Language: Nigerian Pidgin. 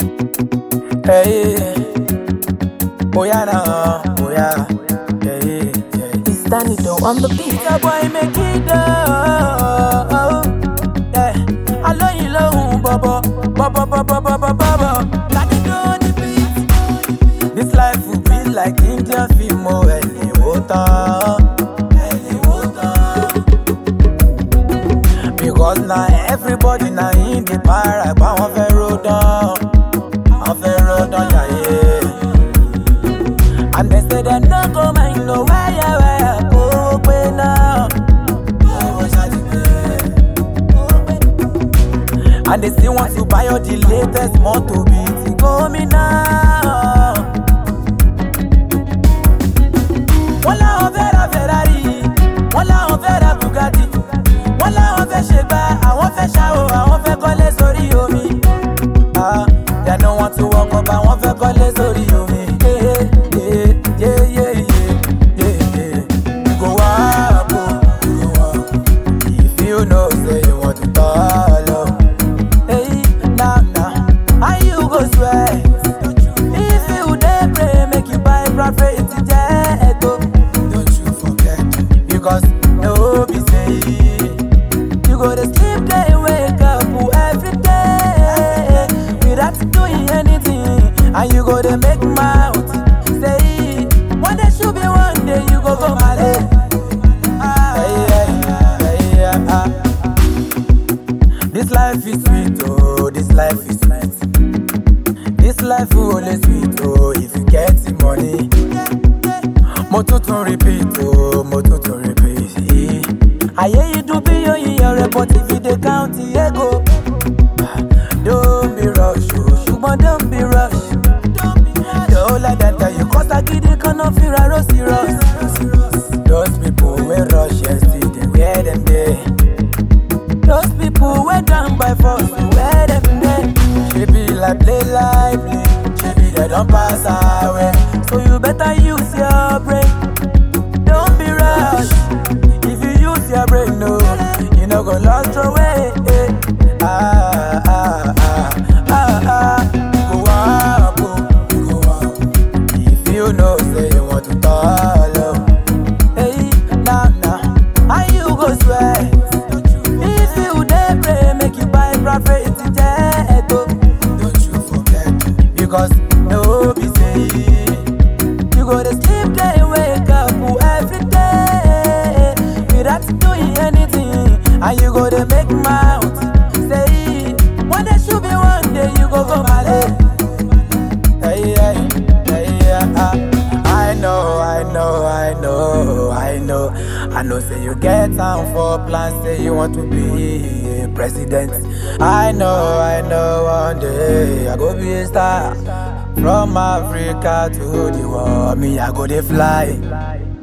Hey, oh yeah, nah, oh yeah, hey, hey. It's Danny Doe on the beat. Your boy make it up, yeah. I love you, love, baba, baba, baba, baba, baba. Danny Doe on the beat. This life will be like Indian film, oh, Ellie water, Ellie water. Because now everybody now in the para, but one fair road down. And they say they no go mind no where go pay now. And they still want to buy all the latest motor beats. Go me now. One la on Ferrari, one la on Bugatti, one la on Sheba, I want shower, I want call sorry omi. They don't want to walk up, I want call sorry omi. Because no be say you go to sleep, then wake up every day without doing anything, and you go to make mouth say one day should be one day you go Mali. This life is sweet, oh, this life is sweet. This life will always sweet, oh, if you get the money. Moto to repeat, oh, moto to repeat. I hear you do be your but if you dey count the ego. Don't be rush, oh, Shugban, don't be rush. Don't let them tell you, cause I get the kind of fear I rosy rush. Those people wey rush yesterday, where them dey? Those people wey down by force, where them dey? She be like play lively, she be they don't pass away. So you better use your brain. Don't be rush. If you use your brain, no, you no go lost your way. Go up, go up. If you know, say you want to talk, hey, nah, how you go sweat? If you dey pray, make you buy profit jet. Don't you forget, because no be say. You go to sleep, then wake up every day without doing anything, and you go to make mouth say one day should be one day you go Mali. I know. Say you get time for plans, say you want to be a president. I know. One day I go be a star. From Africa to the world, me I go dey fly.